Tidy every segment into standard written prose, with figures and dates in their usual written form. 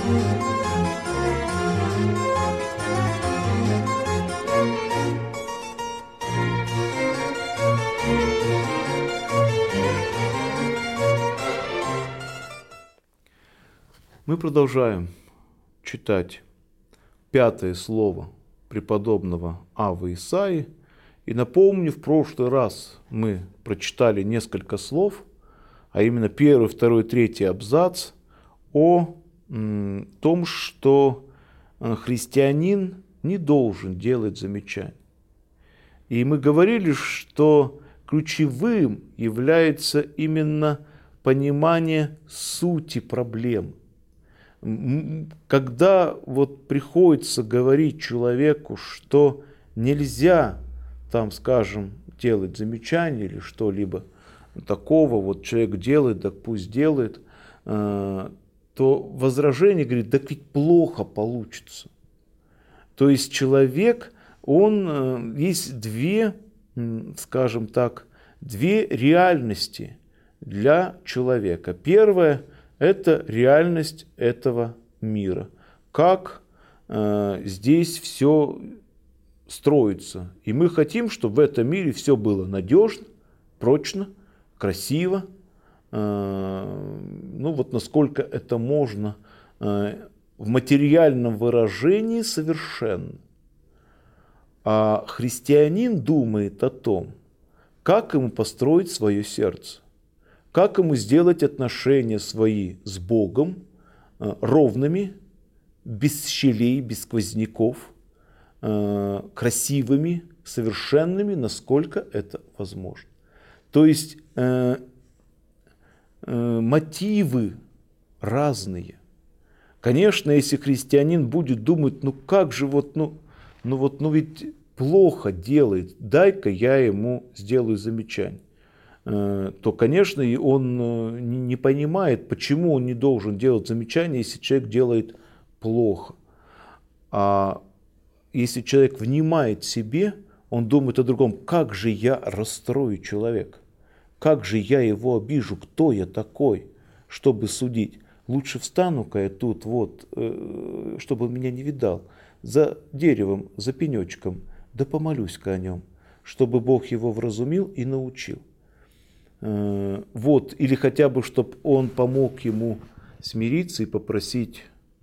Мы продолжаем читать 5-е слово преподобного Аввы Исаии. И напомню, в прошлый раз мы прочитали несколько слов, а именно 1, 2, 3 абзац о том, что христианин не должен делать замечаний. И мы говорили, что ключевым является именно понимание сути проблемы. Когда вот приходится говорить человеку, что нельзя, там, скажем, делать замечания или что-либо такого, вот человек делает, так пусть делает, то возражение говорит, так ведь плохо получится. То есть человек, есть две, скажем так, две реальности для человека. Первая – это реальность этого мира. Как здесь все строится. И мы хотим, чтобы в этом мире все было надежно, прочно, красиво. Вот насколько это можно в материальном выражении совершенно. А христианин думает о том, как ему построить свое сердце. Как ему сделать отношения свои с Богом ровными, без щелей, без сквозняков, красивыми, совершенными, насколько это возможно. То есть мотивы разные. Конечно, если христианин будет думать, как же ведь плохо делает, дай-ка я ему сделаю замечание, то, конечно, и он не понимает, почему он не должен делать замечания, если человек делает плохо. А если человек внимает себе, он думает о другом, как же я расстрою человека, как же я его обижу, кто я такой, чтобы судить. Лучше встану-ка я тут, чтобы он меня не видал, за деревом, за пенечком, да помолюсь-ка о нем, чтобы Бог его вразумил и научил. Или хотя бы, чтобы он помог ему смириться и попросить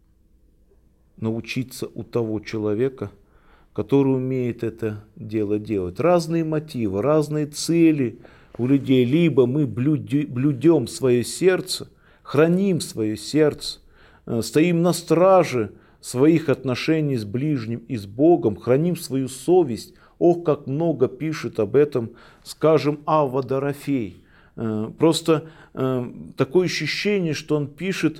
научиться у того человека, который умеет это дело делать. Разные мотивы, разные цели у людей. Либо мы блюдем свое сердце, храним свое сердце, стоим на страже своих отношений с ближним и с Богом, храним свою совесть. Ох, как много пишет об этом, скажем, Авва Дорофей. Просто такое ощущение, что он пишет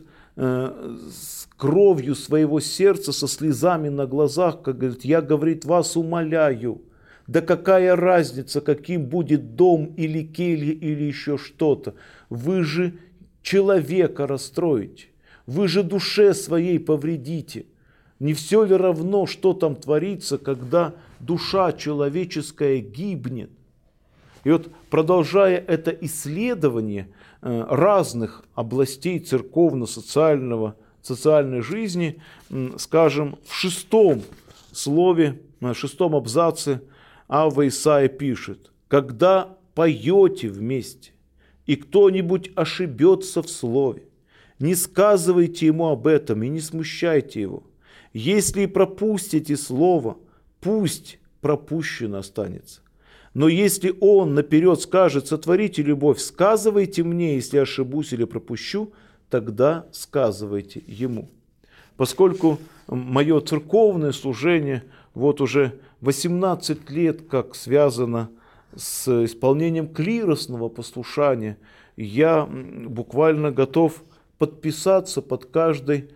с кровью своего сердца, со слезами на глазах, как говорит, я, говорит, вас умоляю, да какая разница, каким будет дом или келья или еще что-то, вы же человека расстроите, вы же душе своей повредите. Не все ли равно, что там творится, когда душа человеческая гибнет? И вот, продолжая это исследование разных областей церковно-социальной жизни, скажем, в 6-м слове, в 6-м абзаце Авва Исаия пишет, когда поете вместе, и кто-нибудь ошибется в слове, не сказывайте ему об этом и не смущайте его. Если и пропустите слово, пусть пропущено останется. Но если он наперед скажет, сотворите любовь, сказывайте мне, если ошибусь или пропущу, тогда сказывайте ему. Поскольку мое церковное служение уже 18 лет как связано с исполнением клиросного послушания, я буквально готов подписаться под каждой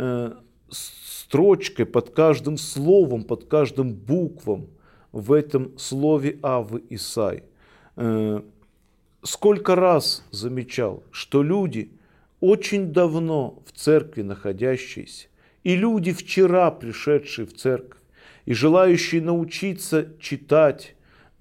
строчкой, под каждым словом, под каждым буквом в этом слове Аввы Исаии. Сколько раз замечал, что люди, очень давно в церкви находящиеся, и люди, вчера пришедшие в церковь, и желающие научиться читать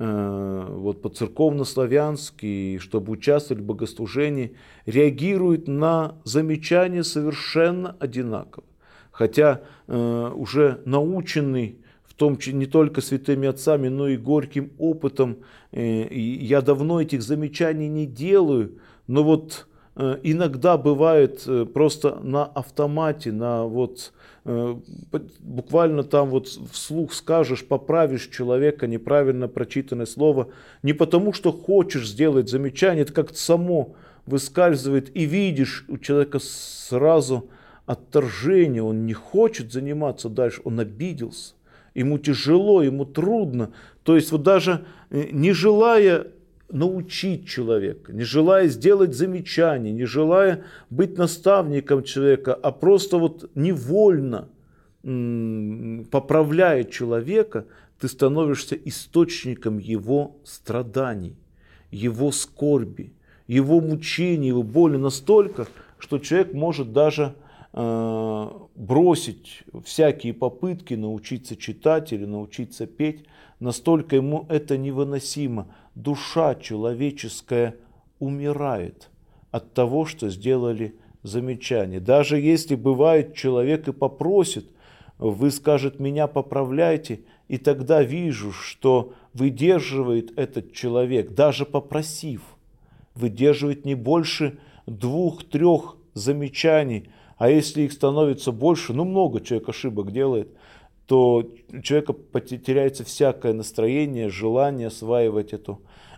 по-церковно-славянски, чтобы участвовать в богослужении, реагируют на замечания совершенно одинаково. Хотя уже наученный, в том числе не только святыми отцами, но и горьким опытом, я давно этих замечаний не делаю, но вот иногда бывает просто на автомате, буквально там вот вслух скажешь, поправишь человека, неправильно прочитанное слово, не потому что хочешь сделать замечание, это как-то само выскальзывает, и видишь у человека сразу отторжение, он не хочет заниматься дальше, он обиделся, ему тяжело, ему трудно, то есть вот даже не желая научить человека, не желая сделать замечание, не желая быть наставником человека, а просто вот невольно поправляя человека, ты становишься источником его страданий, его скорби, его мучений, его боли настолько, что человек может даже бросить всякие попытки научиться читать или научиться петь, настолько ему это невыносимо. Душа человеческая умирает от того, что сделали замечание. Даже если бывает человек и попросит, вы, скажет, меня поправляйте, и тогда вижу, что выдерживает этот человек, даже попросив, выдерживает не больше 2-3 замечаний, а если их становится больше, много человек ошибок делает, то у человека теряется всякое настроение, желание осваивать эту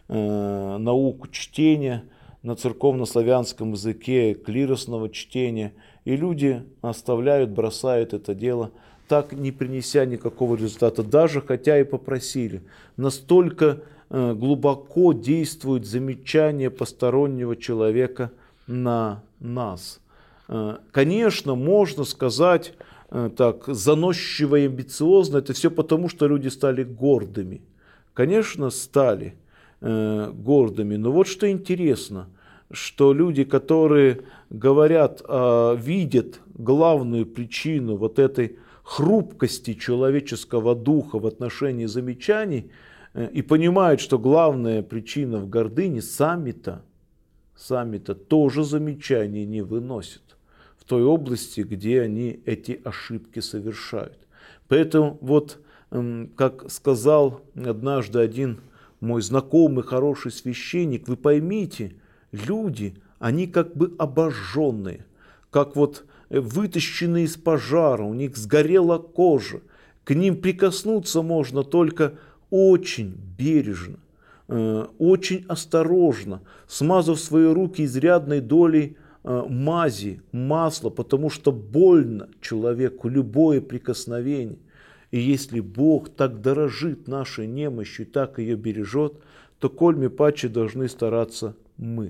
науку чтения на церковно-славянском языке, клиросного чтения. И люди оставляют, бросают это дело, так не принеся никакого результата, даже хотя и попросили. Настолько глубоко действует замечание постороннего человека на нас. Конечно, можно сказать так заносчиво и амбициозно, это все потому, что люди стали гордыми. Конечно, стали гордыми, но вот что интересно, что люди, которые говорят, видят главную причину вот этой хрупкости человеческого духа в отношении замечаний и понимают, что главная причина в гордыне, сами-то тоже замечаний не выносят в той области, где они эти ошибки совершают. Поэтому вот, как сказал однажды один мой знакомый, хороший священник, вы поймите, люди, они как бы обожженные, как вот вытащенные из пожара, у них сгорела кожа, к ним прикоснуться можно только очень бережно, очень осторожно, смазав свои руки изрядной долей мази, масла, потому что больно человеку любое прикосновение. И если Бог так дорожит нашей немощью, так ее бережет, то коль ми паче должны стараться мы.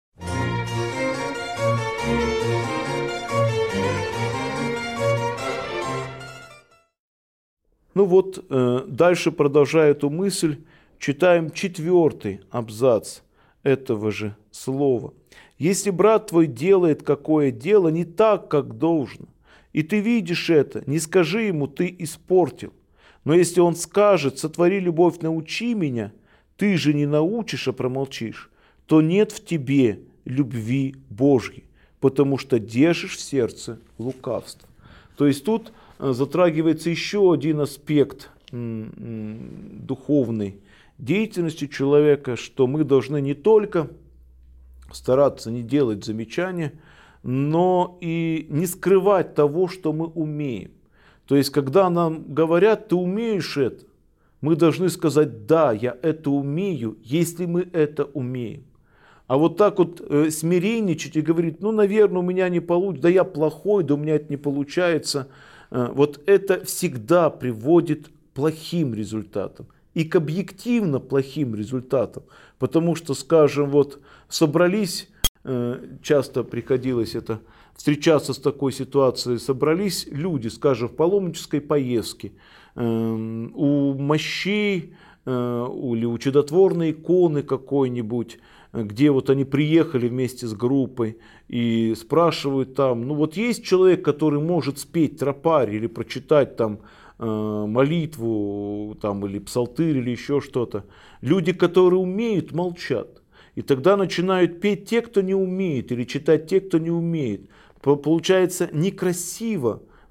Дальше, продолжая эту мысль, читаем 4 абзац этого же слова. Если брат твой делает какое дело не так, как должно, и ты видишь это, не скажи ему, ты испортил. Но если он скажет, сотвори любовь, научи меня, ты же не научишь, а промолчишь, то нет в тебе любви Божьей, потому что держишь в сердце лукавство. То есть тут затрагивается еще один аспект духовной деятельности человека, что мы должны не только стараться не делать замечания, но и не скрывать того, что мы умеем. То есть, когда нам говорят, ты умеешь это, мы должны сказать, да, я это умею, если мы это умеем. А вот так вот смиренничать и говорить, наверное, у меня не получится, да я плохой, да у меня это не получается. Вот это всегда приводит к плохим результатам. И к объективно плохим результатам. Потому что, скажем, собрались, часто приходилось это встречаться с такой ситуацией, собрались люди, скажем, в паломнической поездке, у мощей или у чудотворной иконы какой-нибудь, где они приехали вместе с группой и спрашивают там, есть человек, который может спеть тропарь или прочитать там молитву там, или псалтырь или еще что-то. Люди, которые умеют, молчат. И тогда начинают петь те, кто не умеет, или читать те, кто не умеет. Получается некрасиво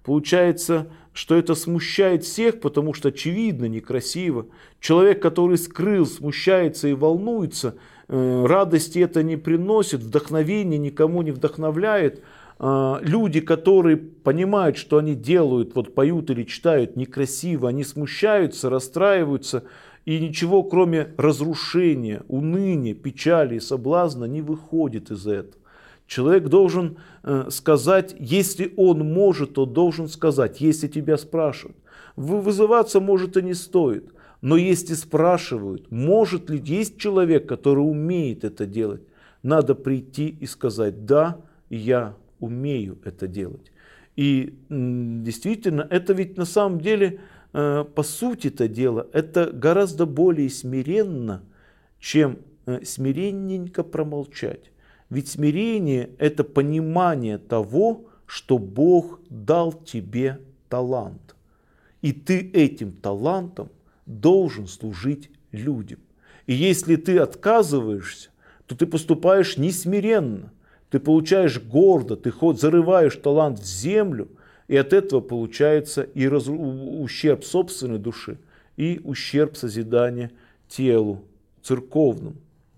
Получается, что это смущает всех, потому что очевидно, некрасиво. Человек, который скрыл, смущается и волнуется, радости это не приносит, вдохновения никому не вдохновляет. Люди, которые понимают, что они делают, вот поют или читают некрасиво, они смущаются, расстраиваются, и ничего, кроме разрушения, уныния, печали и соблазна, не выходит из этого. Человек должен сказать, если он может, то должен сказать, если тебя спрашивают. Вызываться, может, и не стоит, но если спрашивают, может ли, есть человек, который умеет это делать, надо прийти и сказать, да, я умею это делать. И действительно, это ведь на самом деле, по сути это дело, это гораздо более смиренно, чем смиренненько промолчать. Ведь смирение – это понимание того, что Бог дал тебе талант. И ты этим талантом должен служить людям. И если ты отказываешься, то ты поступаешь несмиренно. Ты получаешь гордо, ты зарываешь талант в землю, и от этого получается и ущерб собственной души, и ущерб созидания телу церковному.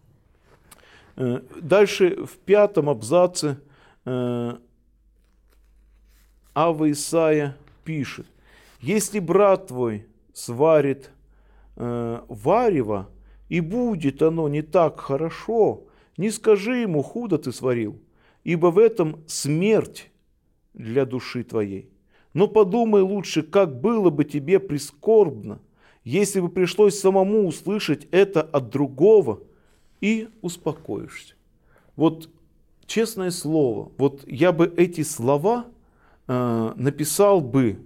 Дальше в 5 абзаце Ава Исаия пишет: «Если брат твой сварит варево, и будет оно не так хорошо, не скажи ему, худо ты сварил, ибо в этом смерть для души твоей. Но подумай лучше, как было бы тебе прискорбно, если бы пришлось самому услышать это от другого, и успокоишься». Вот честное слово, вот я бы эти слова писал бы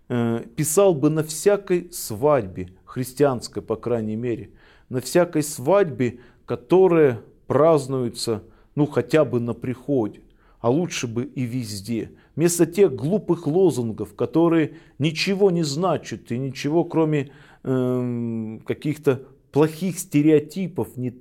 на всякой свадьбе, христианской, по крайней мере, на всякой свадьбе, которая празднуется, ну, хотя бы на приходе, а лучше бы и везде. Вместо тех глупых лозунгов, которые ничего не значат и ничего, кроме каких-то плохих стереотипов не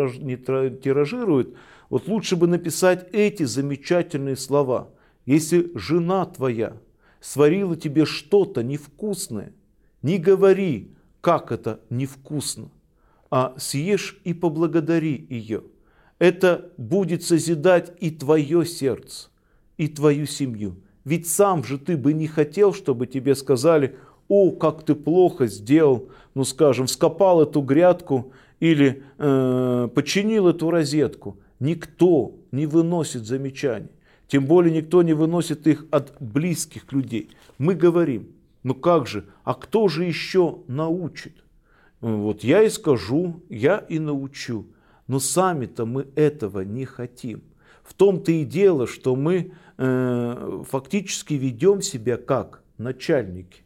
тиражируют, вот лучше бы написать эти замечательные слова. Если жена твоя сварила тебе что-то невкусное, не говори, как это невкусно, а съешь и поблагодари ее. Это будет созидать и твое сердце, и твою семью. Ведь сам же ты бы не хотел, чтобы тебе сказали: «О, как ты плохо сделал, ну, скажем, вскопал эту грядку или починил эту розетку». Никто не выносит замечаний, тем более никто не выносит их от близких людей. Мы говорим: ну как же, а кто же еще научит? Вот я и скажу, я и научу, но сами-то мы этого не хотим. В том-то и дело, что мы фактически ведем себя как начальники,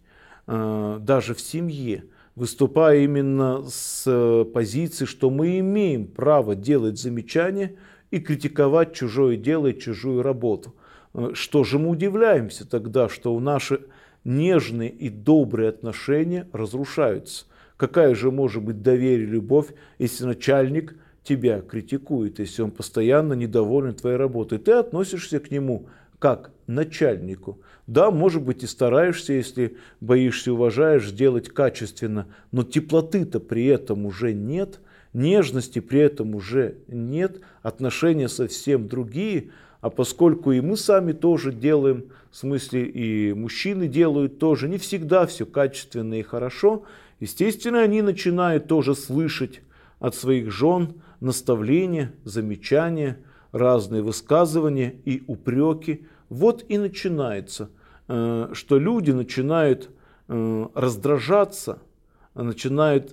даже в семье, выступая именно с позиции, что мы имеем право делать замечания и критиковать чужое дело и чужую работу. Что же мы удивляемся тогда, что наши нежные и добрые отношения разрушаются? Какая же может быть доверие и любовь, если начальник тебя критикует, если он постоянно недоволен твоей работой? Ты относишься к нему как начальнику. Да, может быть, и стараешься, если боишься, уважаешь, сделать качественно, но теплоты-то при этом уже нет, нежности при этом уже нет, отношения совсем другие. А поскольку и мы сами тоже делаем, в смысле и мужчины делают тоже, не всегда все качественно и хорошо, естественно, они начинают тоже слышать от своих жен наставления, замечания, разные высказывания и упреки. Вот и начинается, что люди начинают раздражаться, начинают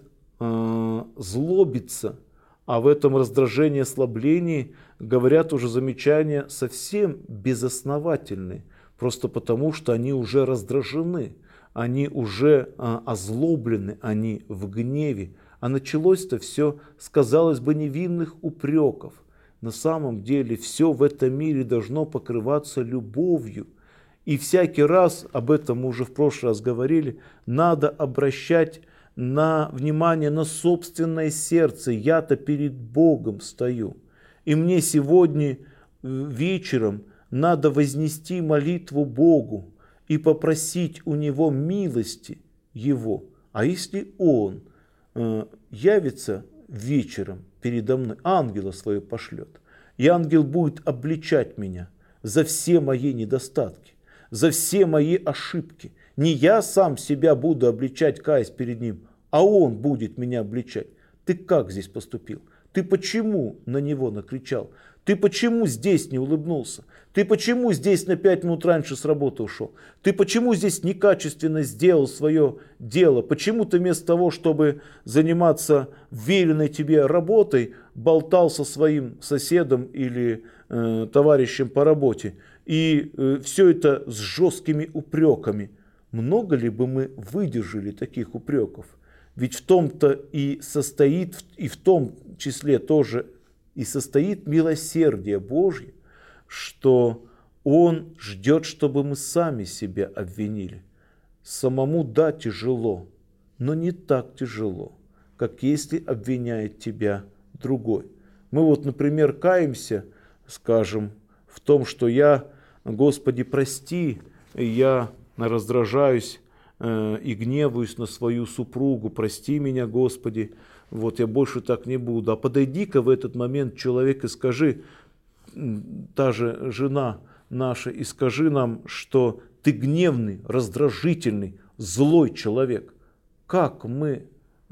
злобиться, а в этом раздражении, ослаблении говорят уже замечания совсем безосновательные, просто потому что они уже раздражены, они уже озлоблены, они в гневе. А началось-то все с, казалось бы, невинных упреков. На самом деле все в этом мире должно покрываться любовью. И всякий раз, об этом мы уже в прошлый раз говорили, надо обращать внимание на собственное сердце. Я-то перед Богом стою. И мне сегодня вечером надо вознести молитву Богу и попросить у него милости его. А если он явится вечером передо мной, ангела своего пошлет, и ангел будет обличать меня за все мои недостатки, за все мои ошибки. Не я сам себя буду обличать, каясь перед ним, а он будет меня обличать. Ты как здесь поступил? Ты почему на него накричал? Ты почему здесь не улыбнулся? Ты почему здесь на 5 минут раньше с работы ушел? Ты почему здесь некачественно сделал свое дело? Почему ты вместо того, чтобы заниматься веренной тебе работой, болтал со своим соседом или товарищем по работе? И все это с жесткими упреками. Много ли бы мы выдержали таких упреков? Ведь в том-то и состоит, и в том числе тоже и состоит милосердие Божье, что Он ждет, чтобы мы сами себя обвинили. Самому, да, тяжело, но не так тяжело, как если обвиняет тебя другой. Мы вот, например, каемся, скажем, в том, что я, Господи, прости, я раздражаюсь и гневаюсь на свою супругу, прости меня, Господи, вот я больше так не буду. А подойди-ка в этот момент, человек, и скажи, та же жена наша, и скажи нам, что ты гневный, раздражительный, злой человек. Как мы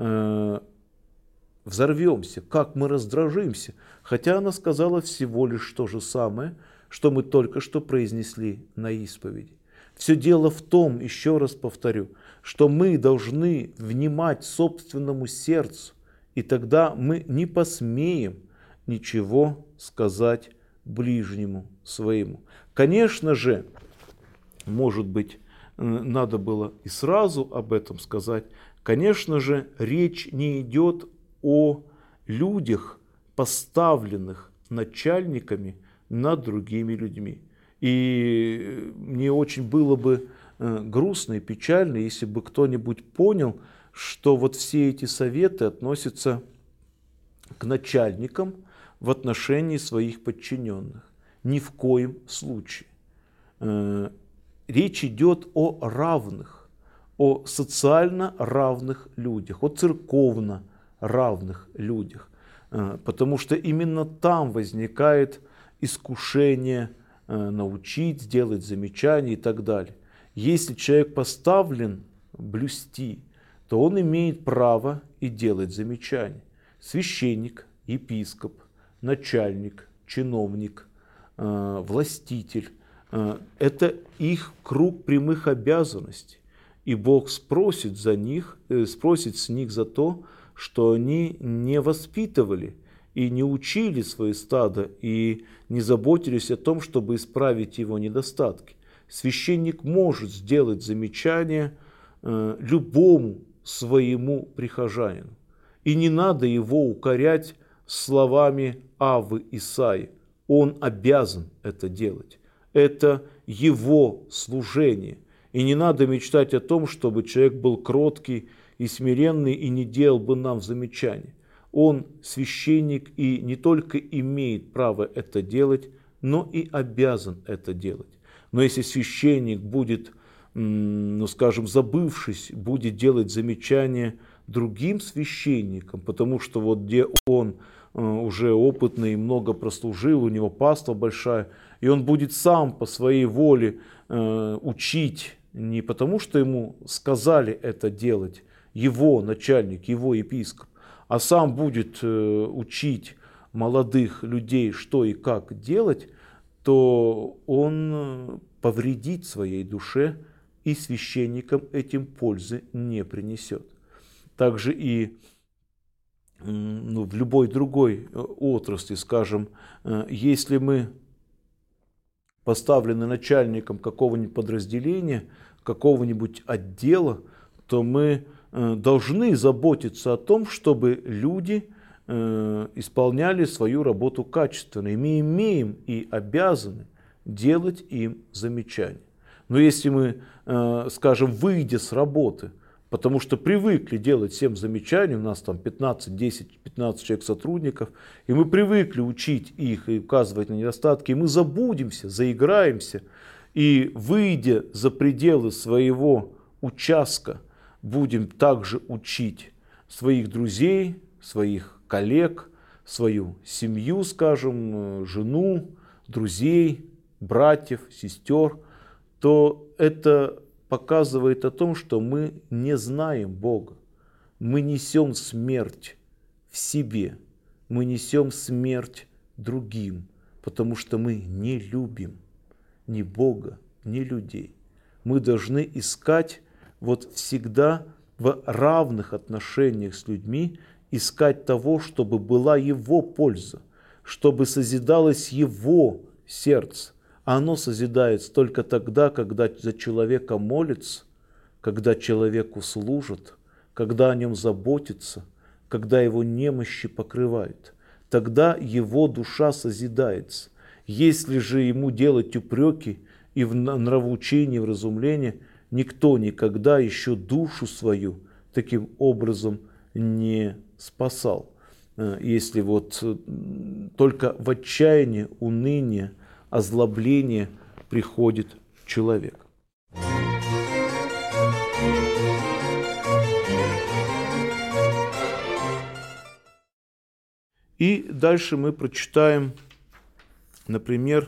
взорвемся, как мы раздражимся, хотя она сказала всего лишь то же самое, что мы только что произнесли на исповеди. Все дело в том, еще раз повторю, что мы должны внимать собственному сердцу, и тогда мы не посмеем ничего сказать ближнему своему. Конечно же, может быть, надо было и сразу об этом сказать. Конечно же, речь не идет о людях, поставленных начальниками над другими людьми. И мне очень было бы грустно и печально, если бы кто-нибудь понял, что вот все эти советы относятся к начальникам в отношении своих подчиненных. Ни в коем случае. Речь идет о равных, о социально равных людях, о церковно равных людях. Потому что именно там возникает искушение научить, сделать замечания и так далее. Если человек поставлен блюсти, то он имеет право и делать замечания. Священник, епископ, начальник, чиновник, властитель – это их круг прямых обязанностей. И Бог спросит с них за то, что они не воспитывали и не учили свое стадо, и не заботились о том, чтобы исправить его недостатки. Священник может сделать замечание любому своему прихожанину. И не надо его укорять словами Аввы Исаии. Он обязан это делать. Это его служение. И не надо мечтать о том, чтобы человек был кроткий и смиренный и не делал бы нам замечания. Он священник и не только имеет право это делать, но и обязан это делать. Но если священник будет, скажем, забывшись, будет делать замечания другим священникам, потому что вот где он уже опытный, много прослужил, у него паства большая, и он будет сам по своей воле учить, не потому что ему сказали это делать, его начальник, его епископ, а сам будет учить молодых людей, что и как делать, то он повредит своей душе, и священникам этим пользы не принесет. Также и в любой другой отрасли, скажем, если мы поставлены начальником какого-нибудь подразделения, какого-нибудь отдела, то мы должны заботиться о том, чтобы люди исполняли свою работу качественно. И мы имеем и обязаны делать им замечания. Но если мы, скажем, выйдя с работы, потому что привыкли делать всем замечания, у нас там 15, 10, 15 человек сотрудников, и мы привыкли учить их и указывать на недостатки, и мы забудемся, заиграемся, И выйдя за пределы своего участка, будем также учить своих друзей, своих коллег, свою семью, скажем, жену, друзей, братьев, сестер, то это показывает о том, что мы не знаем Бога. Мы несем смерть в себе, мы несем смерть другим, потому что мы не любим ни Бога, ни людей. Мы должны искать вот всегда в равных отношениях с людьми, искать того, чтобы была Его польза, чтобы созидалось Его сердце. А оно созидается только тогда, когда за человека молится, когда человеку служат, когда о нем заботятся, когда его немощи покрывают. Тогда его душа созидается. Если же ему делать упреки и в нравоучении, в разумлении, никто никогда еще душу свою таким образом не спасал. Если вот только в отчаянии, уныние, озлобление приходит человек. И дальше мы прочитаем, например,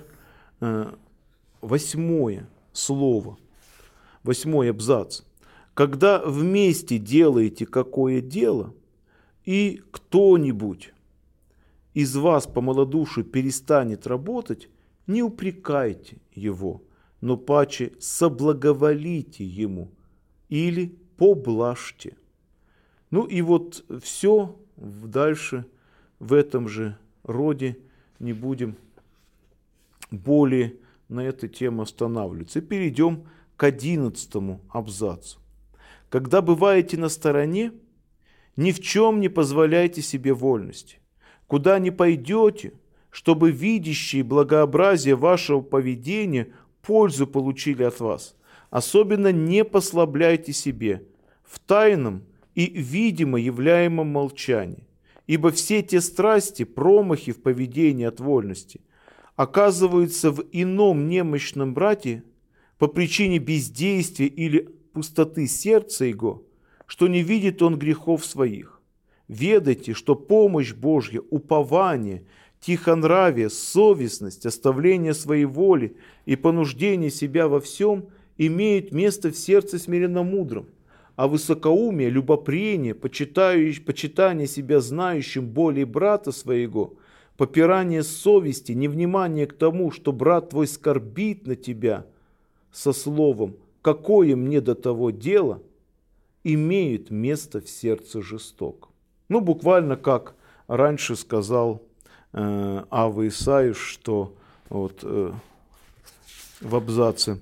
8 слово, 8 абзац. Когда вместе делаете какое дело, и кто-нибудь из вас по малодушию перестанет работать, не упрекайте его, но паче соблаговолите ему или поблажьте. Ну и вот все дальше в этом же роде, не будем более на эту тему останавливаться. И перейдем к 11 абзацу. Когда бываете на стороне, ни в чем не позволяйте себе вольности. Куда ни пойдете, чтобы видящие благообразие вашего поведения пользу получили от вас. Особенно не послабляйте себе в тайном и видимо являемом молчании. Ибо все те страсти, промахи в поведении от вольности оказываются в ином немощном брате по причине бездействия или пустоты сердца его, что не видит он грехов своих. Ведайте, что помощь Божья, упование, тихонравие, совестность, оставление своей воли и понуждение себя во всем имеют место в сердце смиренно-мудром, а высокоумие, любопрение, почитание себя знающим более брата своего, попирание совести, невнимание к тому, что брат твой скорбит на тебя со словом «какое мне до того дело», имеют место в сердце жестоком. Ну, буквально как раньше сказал Авва Исаия, что вот, в абзаце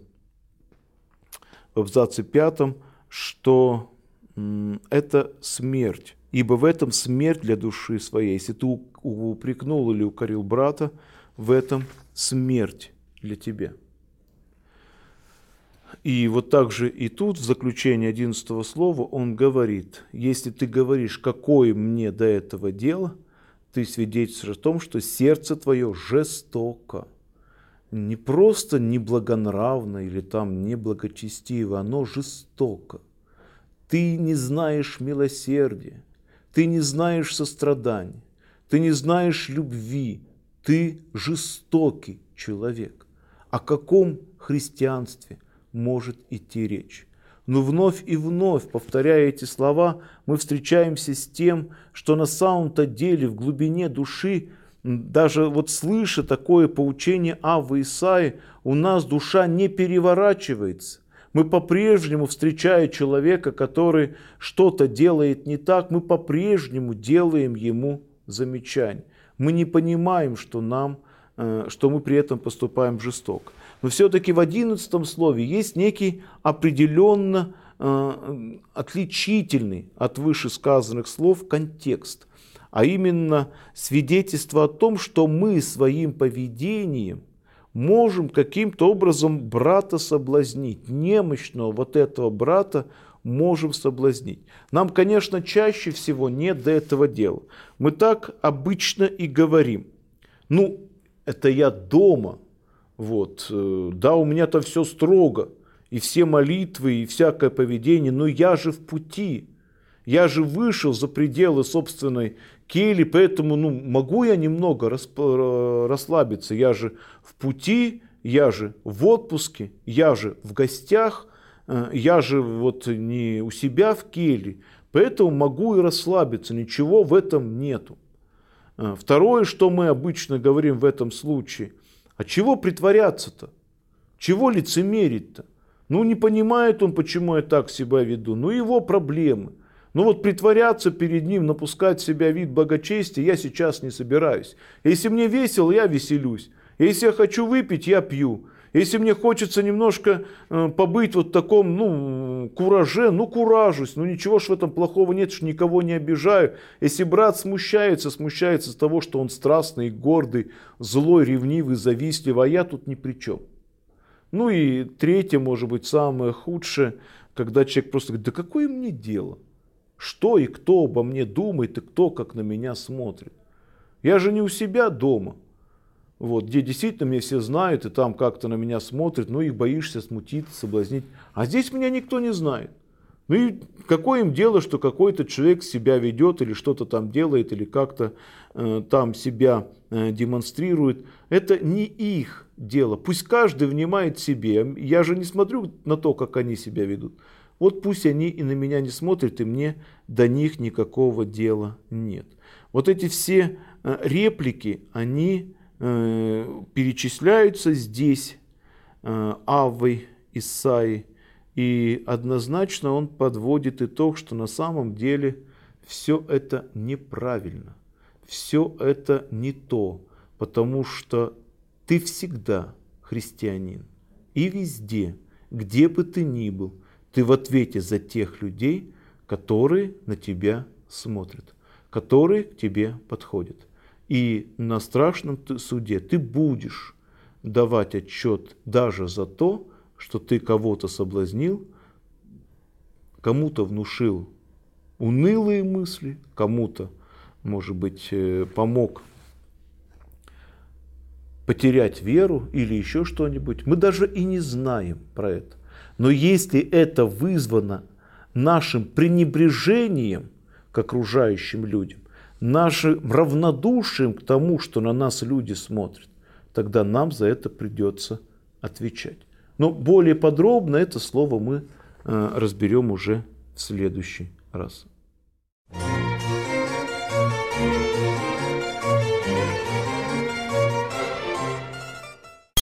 5, что это смерть, ибо в этом смерть для души своей. Если ты упрекнул или укорил брата, в этом смерть для тебя. И вот также и тут, в заключении 11 слова, он говорит, если ты говоришь, какое мне до этого дело, ты свидетельствуешь о том, что сердце твое жестоко. Не просто неблагонравно или там неблагочестиво, оно жестоко. Ты не знаешь милосердия, ты не знаешь сострадания, ты не знаешь любви, ты жестокий человек. О каком христианстве может идти речь? Но вновь и вновь, повторяя эти слова, мы встречаемся с тем, что на самом-то деле в глубине души, даже вот слыша такое поучение Аввы Исаии, у нас душа не переворачивается. Мы по-прежнему, встречая человека, который что-то делает не так, мы по-прежнему делаем ему замечание. Мы не понимаем, что мы при этом поступаем жестоко. Но все-таки в 11 слове есть некий определенно отличительный от вышесказанных слов контекст, а именно свидетельство о том, что мы своим поведением можем каким-то образом брата соблазнить, немощного вот этого брата можем соблазнить. Нам, конечно, чаще всего нет до этого дела. Мы так обычно и говорим. Ну, это я дома Вот. Да, у меня-то все строго, и все молитвы, и всякое поведение, но я же в пути. Я же вышел за пределы собственной кельи, поэтому могу я немного расслабиться. Я же в пути, я же в отпуске, я же в гостях, я же вот не у себя в келье, поэтому могу и расслабиться, ничего в этом нету. Второе, что мы обычно говорим в этом случае, а чего притворяться-то? Чего лицемерить-то? Не понимает он, почему я так себя веду, его проблемы. Вот притворяться перед ним, напускать в себя вид благочестия я сейчас не собираюсь. Если мне весело, я веселюсь. Если я хочу выпить, я пью. Если мне хочется немножко побыть вот в таком, кураже, куражусь. Ничего ж в этом плохого нет, что никого не обижаю. Если брат смущается с того, что он страстный, гордый, злой, ревнивый, завистливый, а я тут ни при чем. И третье, может быть, самое худшее, когда человек просто говорит, да какое мне дело? Что и кто обо мне думает, и кто как на меня смотрит. Я же не у себя дома, где действительно меня все знают, и там как-то на меня смотрят, их боишься смутить, соблазнить. А здесь меня никто не знает. И какое им дело, что какой-то человек себя ведет, или что-то там делает, или как-то там себя демонстрирует. Это не их дело. Пусть каждый внимает себе. Я же не смотрю на то, как они себя ведут. Вот пусть они и на меня не смотрят, и мне до них никакого дела нет. Вот эти все реплики, они перечисляются здесь Аввой Исаии. И однозначно он подводит итог, что на самом деле все это неправильно. Все это не то, потому что ты всегда христианин. И везде, где бы ты ни был, ты в ответе за тех людей, которые на тебя смотрят, которые к тебе подходят. И на страшном суде ты будешь давать отчет даже за то, что ты кого-то соблазнил, кому-то внушил унылые мысли, кому-то, может быть, помог потерять веру или еще что-нибудь. Мы даже и не знаем про это. Но если это вызвано нашим пренебрежением к окружающим людям, нашим равнодушием к тому, что на нас люди смотрят, тогда нам за это придется отвечать. Но более подробно это слово мы разберем уже в следующий раз.